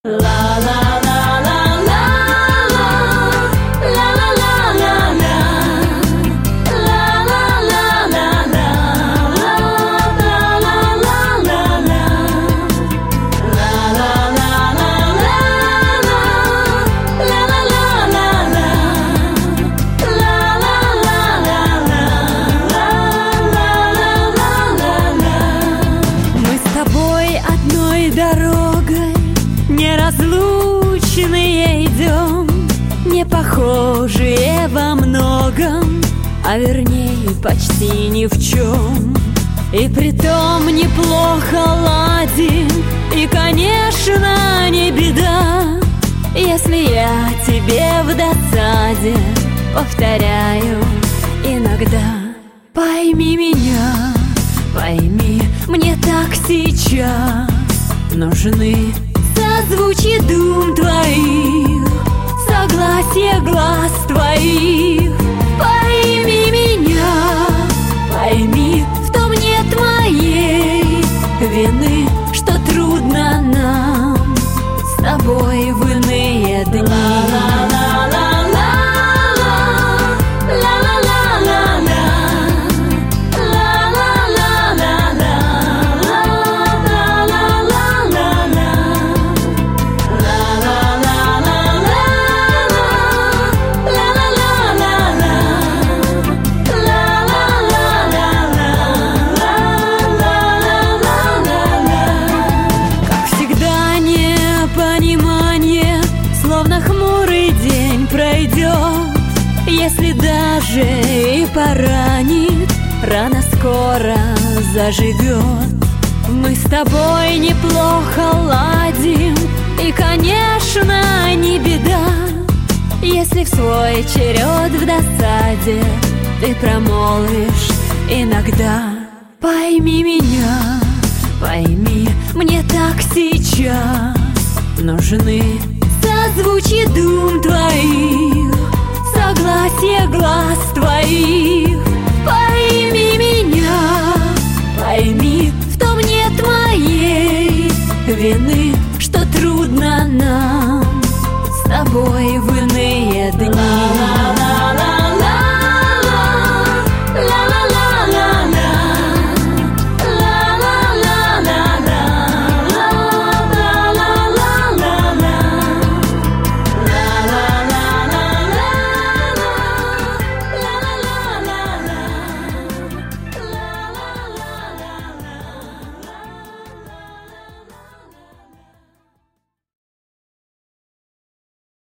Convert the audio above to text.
Дорогой неразлучные идем, не похожие во многом, а вернее почти ни в чем. И притом неплохо ладим, и, конечно, не беда, если я тебе в досаде повторяю иногда. Пойми меня, пойми, мне так сейчас нужны созвучие дум твоих, согласие глаз твоих. Пойми меня, пойми, в том нет моей вины, что трудно нам с тобой в иные дни. Если даже и поранит, рана скоро заживет. Мы с тобой неплохо ладим, и, конечно, не беда, если в свой черед в досаде ты промолвишь иногда. Пойми меня, пойми, мне так сейчас нужны созвучие дум твоих, согласие глаз твоих. Пойми меня, пойми, в том нет моей вины,